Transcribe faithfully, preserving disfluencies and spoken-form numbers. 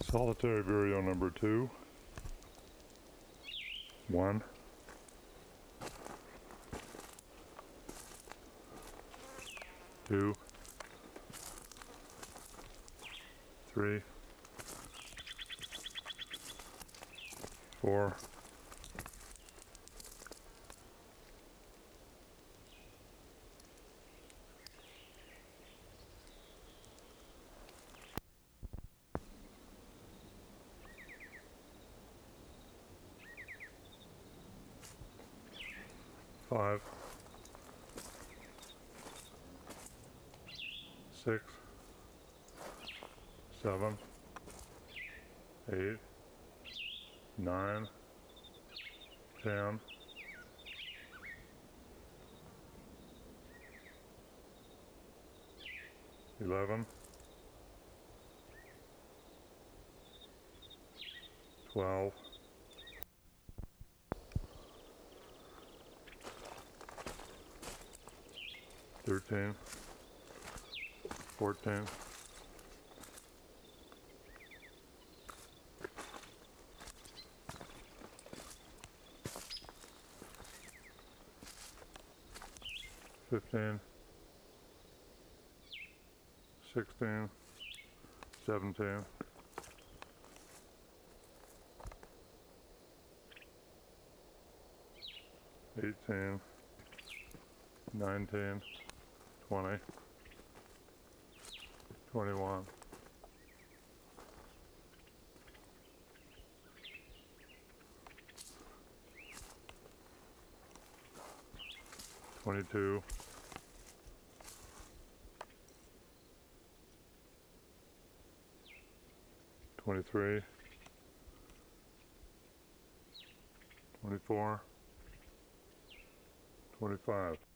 Solitary vireo number two. One. Two. Three. Four. Five. Six. Seven. Eight. Nine. Ten. Eleven. Twelve. Thirteen. Fourteen. Fifteen. Sixteen. Seventeen. Eighteen. Nineteen. Twenty. Twenty-one. Twenty-two. Twenty-three. Twenty-four. Twenty-five.